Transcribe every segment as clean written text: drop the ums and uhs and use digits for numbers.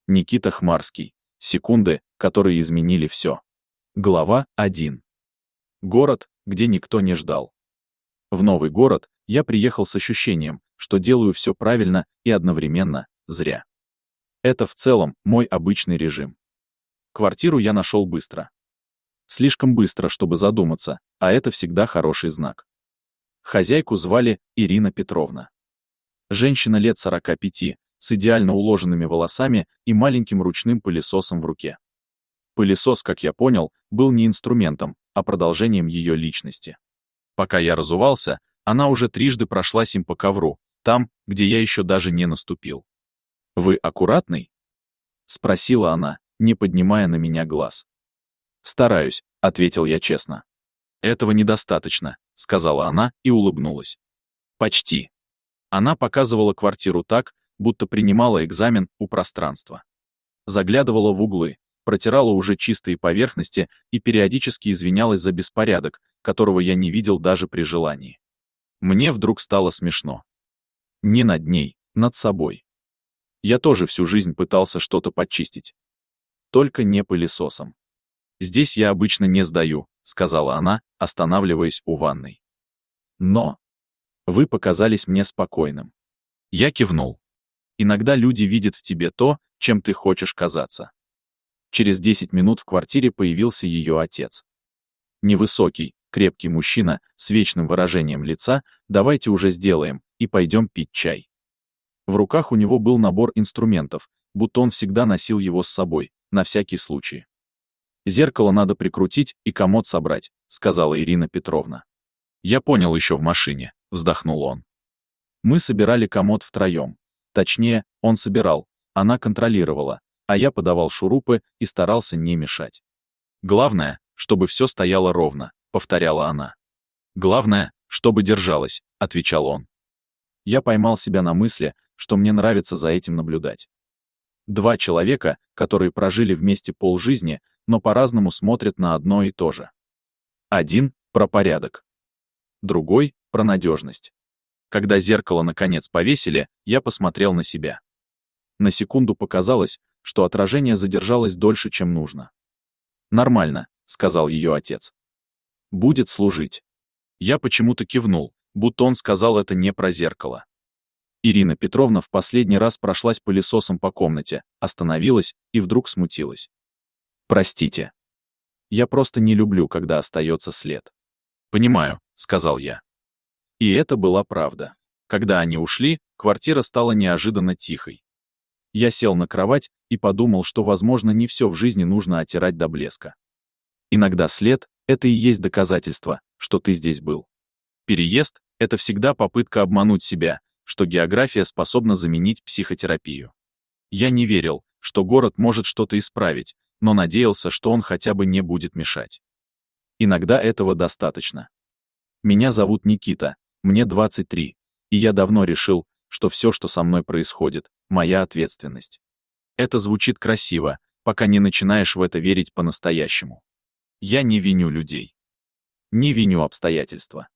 Никита Хмарский. Секунды, которые изменили все. Глава 1. Город, где никто не ждал. В новый город я приехал с ощущением, что делаю все правильно и одновременно зря. Это в целом мой обычный режим. Квартиру я нашел быстро. Слишком быстро, чтобы задуматься, а это всегда хороший знак. Хозяйку звали Ирина Петровна. Женщина лет 45, с идеально уложенными волосами и маленьким ручным пылесосом в руке. Пылесос, как я понял, был не инструментом, а продолжением ее личности. Пока я разувался, она уже трижды прошлась им по ковру, там, где я еще даже не наступил. «Вы аккуратный?» — спросила она, не поднимая на меня глаз. «Стараюсь», — ответил я честно. «Этого недостаточно», — сказала она и улыбнулась. «Почти». Она показывала квартиру так, будто принимала экзамен у пространства. Заглядывала в углы, протирала уже чистые поверхности и периодически извинялась за беспорядок, которого я не видел даже при желании. Мне вдруг стало смешно. Не над ней, над собой. Я тоже всю жизнь пытался что-то подчистить. Только не пылесосом. «Здесь я обычно не сдаю», — сказала она, останавливаясь у ванной. «Но вы показались мне спокойным». Я кивнул. Иногда люди видят в тебе то, чем ты хочешь казаться. Через 10 минут в квартире появился ее отец. Невысокий, крепкий мужчина с вечным выражением лица «давайте уже сделаем» и пойдем пить чай. В руках у него был набор инструментов, будто он всегда носил его с собой, на всякий случай. «Зеркало надо прикрутить и комод собрать», — сказала Ирина Петровна. «Я понял еще в машине», — вздохнул он. Мы собирали комод втроем. Точнее, он собирал, она контролировала, а я подавал шурупы и старался не мешать. «Главное, чтобы все стояло ровно», — повторяла она. «Главное, чтобы держалось», — отвечал он. Я поймал себя на мысли, что мне нравится за этим наблюдать. Два человека, которые прожили вместе полжизни, но по-разному смотрят на одно и то же. Один — про порядок. Другой — про надежность. Когда зеркало наконец повесили, я посмотрел на себя. На секунду показалось, что отражение задержалось дольше, чем нужно. «Нормально», — сказал ее отец. «Будет служить». Я почему-то кивнул, будто он сказал это не про зеркало. Ирина Петровна в последний раз прошлась пылесосом по комнате, остановилась и вдруг смутилась. «Простите. Я просто не люблю, когда остается след». «Понимаю», — сказал я. И это была правда. Когда они ушли, квартира стала неожиданно тихой. Я сел на кровать и подумал, что, возможно, не все в жизни нужно оттирать до блеска. Иногда след — это и есть доказательство, что ты здесь был. Переезд — это всегда попытка обмануть себя, что география способна заменить психотерапию. Я не верил, что город может что-то исправить, но надеялся, что он хотя бы не будет мешать. Иногда этого достаточно. Меня зовут Никита, мне 23, и я давно решил, что все, что со мной происходит, моя ответственность. Это звучит красиво, пока не начинаешь в это верить по-настоящему. Я не виню людей. Не виню обстоятельства.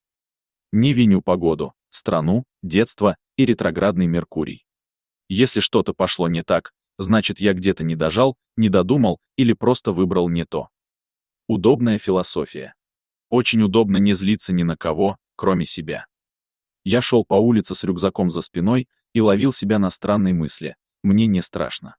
Не виню погоду, страну, детство и ретроградный Меркурий. Если что-то пошло не так, значит, я где-то не дожал, не додумал или просто выбрал не то. Удобная философия. Очень удобно не злиться ни на кого, кроме себя. Я шел по улице с рюкзаком за спиной и ловил себя на странной мысли. Мне не страшно.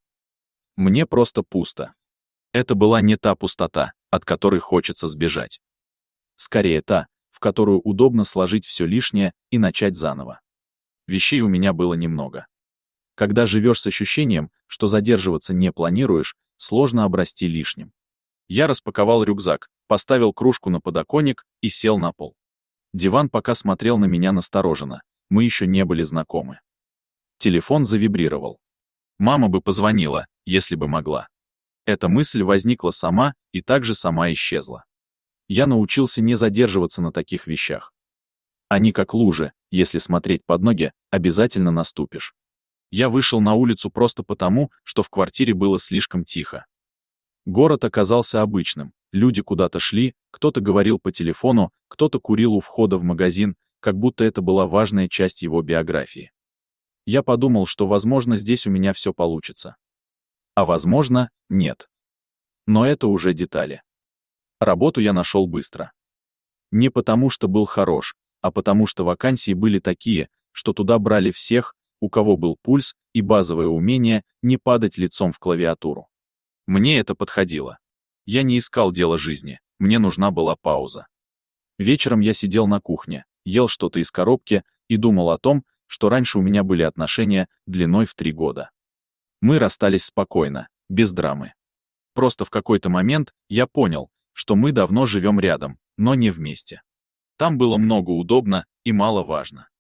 Мне просто пусто. Это была не та пустота, от которой хочется сбежать. Скорее та, в которую удобно сложить все лишнее и начать заново. Вещей у меня было немного. Когда живешь с ощущением, что задерживаться не планируешь, сложно обрасти лишним. Я распаковал рюкзак, поставил кружку на подоконник и сел на пол. Диван пока смотрел на меня настороженно, мы еще не были знакомы. Телефон завибрировал. Мама бы позвонила, если бы могла. Эта мысль возникла сама и также сама исчезла. Я научился не задерживаться на таких вещах. Они как лужи, если смотреть под ноги, обязательно наступишь. Я вышел на улицу просто потому, что в квартире было слишком тихо. Город оказался обычным, люди куда-то шли, кто-то говорил по телефону, кто-то курил у входа в магазин, как будто это была важная часть его биографии. Я подумал, что, возможно, здесь у меня все получится. А возможно, нет. Но это уже детали. Работу я нашел быстро. Не потому, что был хорош, а потому что вакансии были такие, что туда брали всех, у кого был пульс и базовое умение не падать лицом в клавиатуру. Мне это подходило. Я не искал дело жизни, мне нужна была пауза. Вечером я сидел на кухне, ел что-то из коробки и думал о том, что раньше у меня были отношения длиной в 3 года. Мы расстались спокойно, без драмы. Просто в какой-то момент я понял, что мы давно живем рядом, но не вместе. Там было много удобно и мало важно.